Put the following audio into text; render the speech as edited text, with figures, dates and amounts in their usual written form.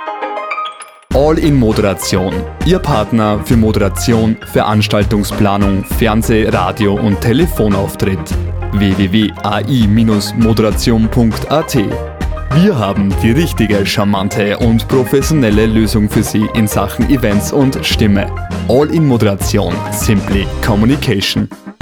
All-in-Moderation. Ihr Partner für Moderation, Veranstaltungsplanung, Fernseh-, Radio- und Telefonauftritt. www.ai-moderation.at. Wir haben die richtige, charmante und professionelle Lösung für Sie in Sachen Events und Stimme. All-in-Moderation. Simply Communication.